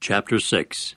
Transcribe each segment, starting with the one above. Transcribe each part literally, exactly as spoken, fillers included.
Chapter six.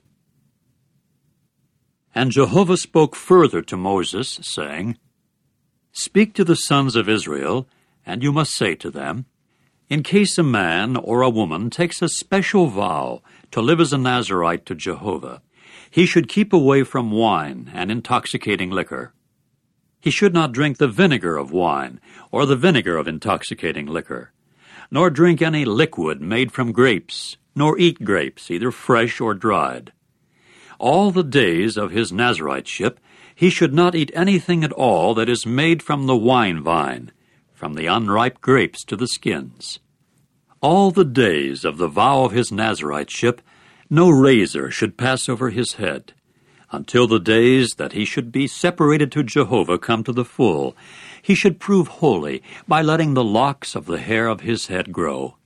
And Jehovah spoke further to Moses, saying, Speak to the sons of Israel, and you must say to them, In case a man or a woman takes a special vow to live as a Nazirite to Jehovah, he should keep away from wine and intoxicating liquor. He should not drink the vinegar of wine or the vinegar of intoxicating liquor, nor drink any liquid made from grapes, nor eat grapes, either fresh or dried. All the days of his Naziriteship he should not eat anything at all that is made from the wine vine, from the unripe grapes to the skins. All the days of the vow of his Naziriteship no razor should pass over his head, until the days that he should be separated to Jehovah come to the full. He should prove holy by letting the locks of the hair of his head grow.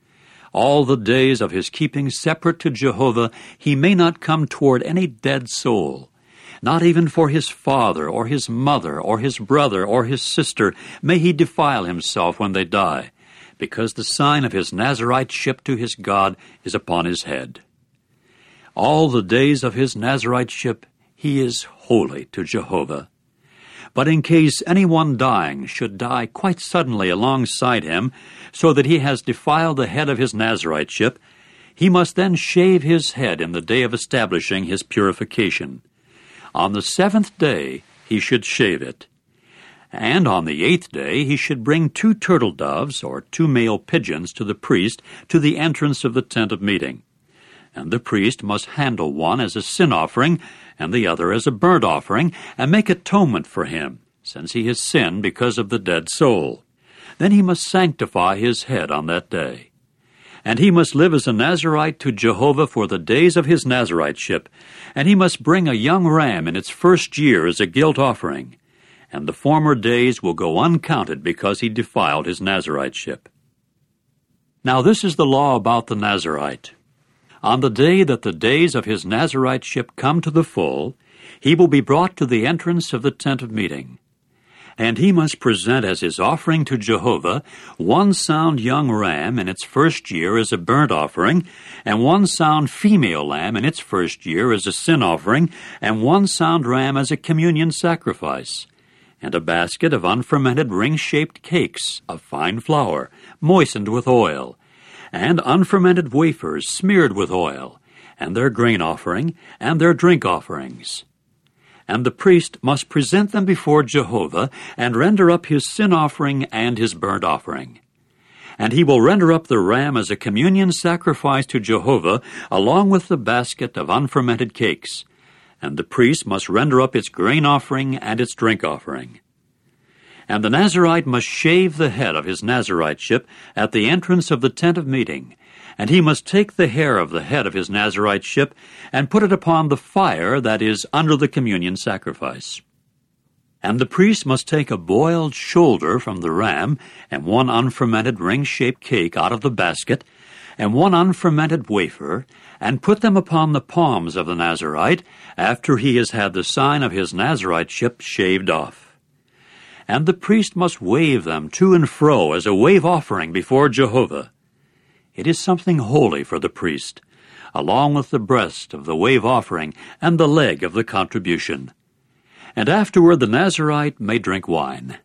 All the days of his keeping separate to Jehovah he may not come toward any dead soul. Not even for his father or his mother or his brother or his sister may he defile himself when they die, because the sign of his Naziriteship to his God is upon his head. All the days of his Naziriteship he is holy to Jehovah. But in case anyone dying should die quite suddenly alongside him, so that he has defiled the head of his Naziriteship, he must then shave his head in the day of establishing his purification. On the seventh day he should shave it. And on the eighth day he should bring two turtle doves or two male pigeons to the priest to the entrance of the tent of meeting. And the priest must handle one as a sin offering and the other as a burnt offering, and make atonement for him, since he has sinned because of the dead soul. Then he must sanctify his head on that day. And he must live as a Nazirite to Jehovah for the days of his Naziriteship, and he must bring a young ram in its first year as a guilt offering, and the former days will go uncounted because he defiled his Naziriteship. Now this is the law about the Nazirite. On the day that the days of his Naziriteship come to the full, he will be brought to the entrance of the tent of meeting. And he must present as his offering to Jehovah one sound young ram in its first year as a burnt offering, and one sound female lamb in its first year as a sin offering, and one sound ram as a communion sacrifice, and a basket of unfermented ring-shaped cakes of fine flour, moistened with oil, and unfermented wafers smeared with oil, and their grain offering, and their drink offerings. And the priest must present them before Jehovah, and render up his sin offering and his burnt offering. And he will render up the ram as a communion sacrifice to Jehovah, along with the basket of unfermented cakes. And the priest must render up its grain offering and its drink offering. And the Nazirite must shave the head of his Naziriteship at the entrance of the tent of meeting, and he must take the hair of the head of his Naziriteship and put it upon the fire that is under the communion sacrifice. And the priest must take a boiled shoulder from the ram, and one unfermented ring-shaped cake out of the basket, and one unfermented wafer, and put them upon the palms of the Nazirite, after he has had the sign of his Naziriteship shaved off. And the priest must wave them to and fro as a wave offering before Jehovah. It is something holy for the priest, along with the breast of the wave offering and the leg of the contribution. And afterward the Nazirite may drink wine.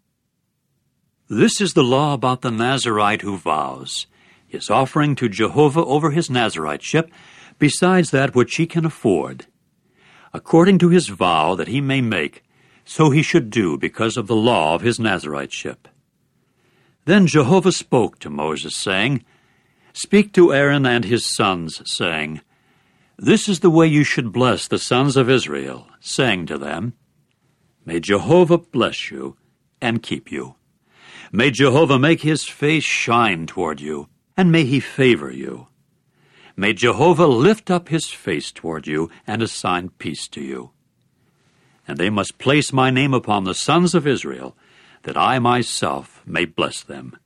This is the law about the Nazirite who vows, his offering to Jehovah over his Naziriteship, besides that which he can afford, according to his vow that he may make, so he should do because of the law of his Naziriteship. Then Jehovah spoke to Moses, saying, Speak to Aaron and his sons, saying, This is the way you should bless the sons of Israel, saying to them, May Jehovah bless you and keep you. May Jehovah make his face shine toward you, and may he favor you. May Jehovah lift up his face toward you and assign peace to you. And they must place my name upon the sons of Israel, that I myself may bless them.